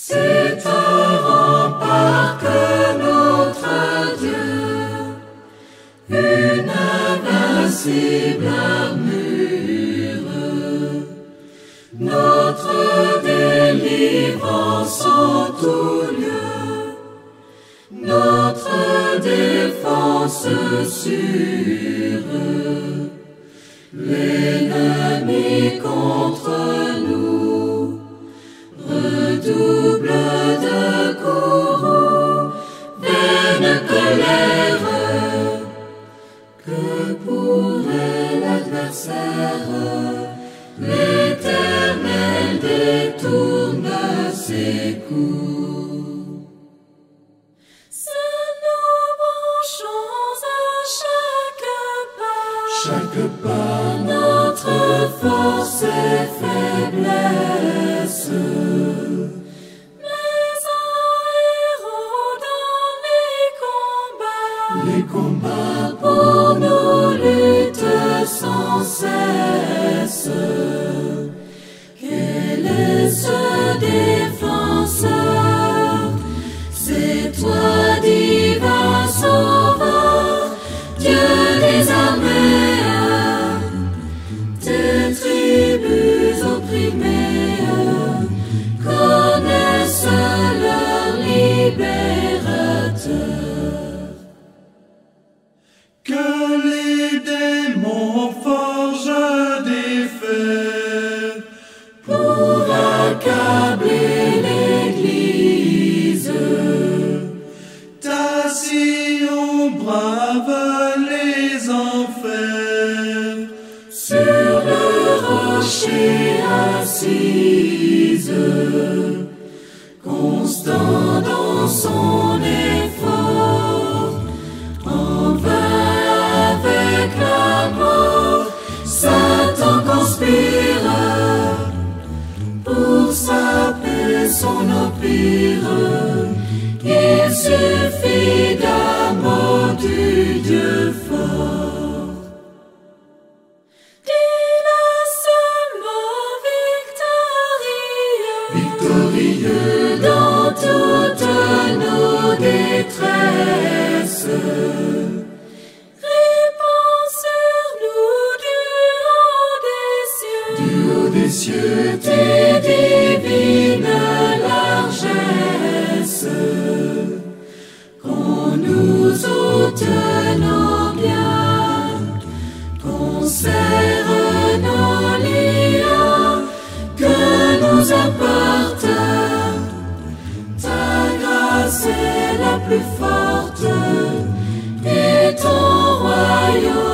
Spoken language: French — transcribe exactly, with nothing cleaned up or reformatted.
C'est un rempart que notre Dieu, une invincible armure, notre délivrance en tout lieu, notre défense sûre. L'ennemi contre nous redouble de courroux, vaine colère. Que pourrait l'adversaire? L'Éternel détourne ses coups. C'est nous branchons à chaque pas, chaque pas, notre force et faiblesse. Mais un héros dans les combats, les combats pour nous lutte sans cesse. Quel est ce défenseur? C'est toi, divin sauveur, Dieu des armées, tes tribus opprimées connaissent leur libérateur. Que les démons forgent des fers pour accabler l'Église. Ta Sion brave les enfers, sur le rocher assise, constant dans son effort, en vain avec la mort, Satan conspire pour saper son empire. Il suffit d'un mot du Dieu fort. Dis le seul mot victorieux, victorieux dans toutes nos détresses. Répands sur nous du haut des cieux, du haut des cieux tes divines largesses. Qu'on nous ôte nos biens, conserve nos liens, que nous apporte ta grâce est la plus forte, et ton royaume